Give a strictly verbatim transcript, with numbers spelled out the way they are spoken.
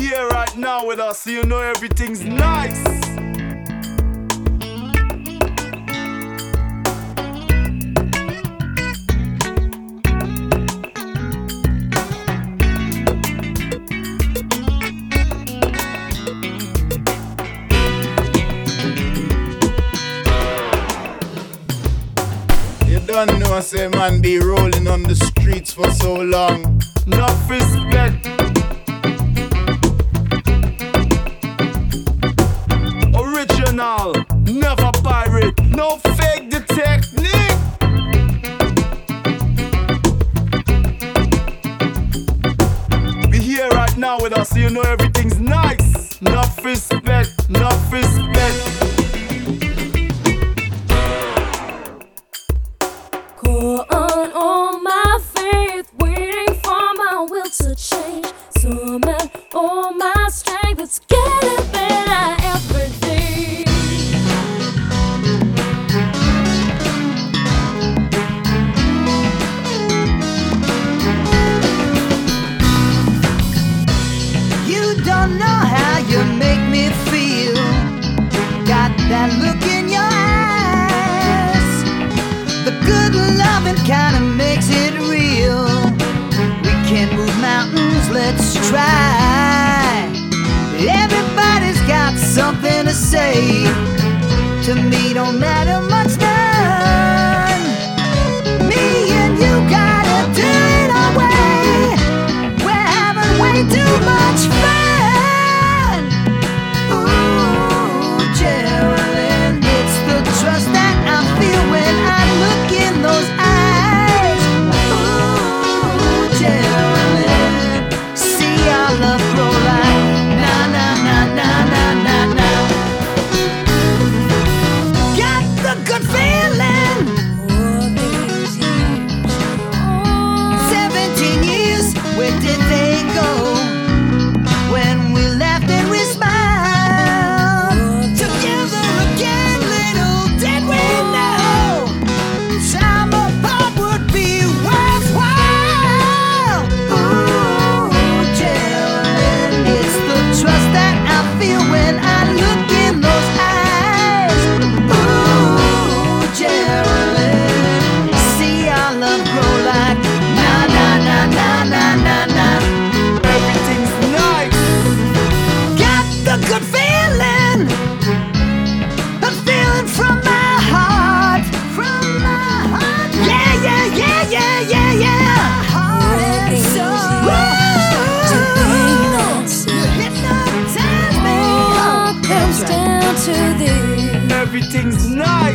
here right now with us, so you know everything's nice. You don't know, say man be rolling on the streets for so long. Enough respect. Original, never pirate, no fake the technique. Be here right now with us, so you know everything's nice. Enough respect, enough respect. Call on all my faith, waiting for my will to change. Summon all my strength, it's getting better every day. You don't know how you make me feel. Got that look in your eyes. The good loving kinda makes it real. We can move mountains, let's try. Everybody's got something to say. To me don't matter much none. Me and you gotta do it our way. We're having way too much fun. Ooh, Geraldine, it's the trust that I feel when I look in those eyes. Ooh, Geraldine, see our love grow like na na na na na na na. Got the good feeling. All these years, oh, Seventeen years, where did they go? When we laughed and we smiled together again, little did we know time apart would be worthwhile. Ooh, Geraldine, it's the trust that I feel when I look in those eyes. Ooh, Geraldine, see our love grow like na na na na na na na. Everything's nice. Got the good feeling, a feeling from my heart, from my heart. Yeah, yeah, yeah, yeah, yeah, yeah. Heart and soul. to be nice. You hypnotize me. All comes down to this. Everything's nice.